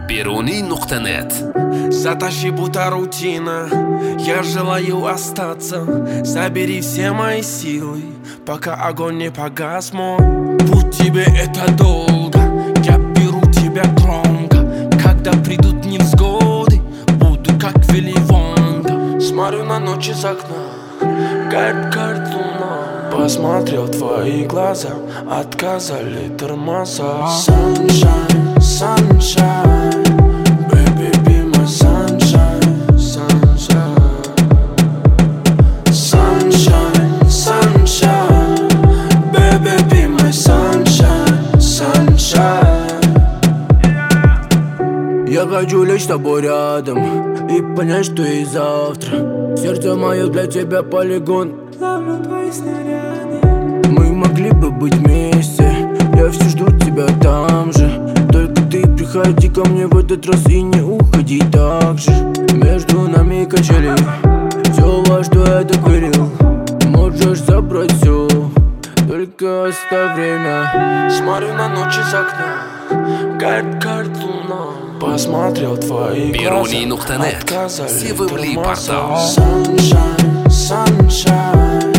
Biruni.net. Затащи, будто рутина, я желаю остаться. Забери все мои силы, пока огонь не погас мой. Путь тебе это долго, я беру тебя громко. Когда придут невзгоды, буду как Вилли Вонка. Смотрю на ночь из окна, горит луна. Посмотрел твои глаза, отказали тормоза. Sunshine, sunshine, baby, be my sunshine, sunshine. Sunshine, sunshine, baby, be my sunshine, sunshine. Я хочу лечь с тобой рядом и понять, что и завтра сердце мое для тебя полигон. Ловлю твои снаряды. Мы могли бы быть вместе, я все жду тебя там же. Только ты приходи ко мне в этот раз и не уходи так же. Между нами качели, все, во что я так верил. Можешь забрать все, только оставь время. Смотрю на ночь из окна, горит луна. Посмотрел твои глаза, Biruni.net. отказали Севыбли тормоза. портал. Sunshine, sunshine.